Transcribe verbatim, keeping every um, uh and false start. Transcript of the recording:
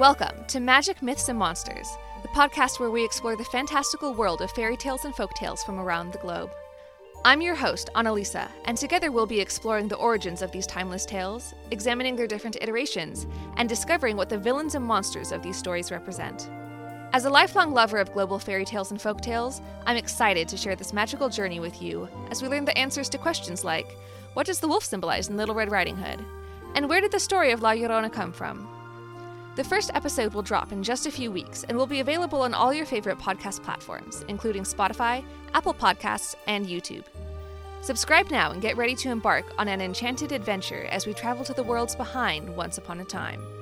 Welcome to Magic, Myths, and Monsters, the podcast where we explore the fantastical world of fairy tales and folktales from around the globe. I'm your host, Annalisa, and together we'll be exploring the origins of these timeless tales, examining their different iterations, and discovering what the villains and monsters of these stories represent. As a lifelong lover of global fairy tales and folktales, I'm excited to share this magical journey with you as we learn the answers to questions like, what does the wolf symbolize in Little Red Riding Hood? And where did the story of La Llorona come from? The first episode will drop in just a few weeks and will be available on all your favorite podcast platforms, including Spotify, Apple Podcasts, and YouTube. Subscribe now and get ready to embark on an enchanted adventure as we travel to the worlds behind Once Upon a Time.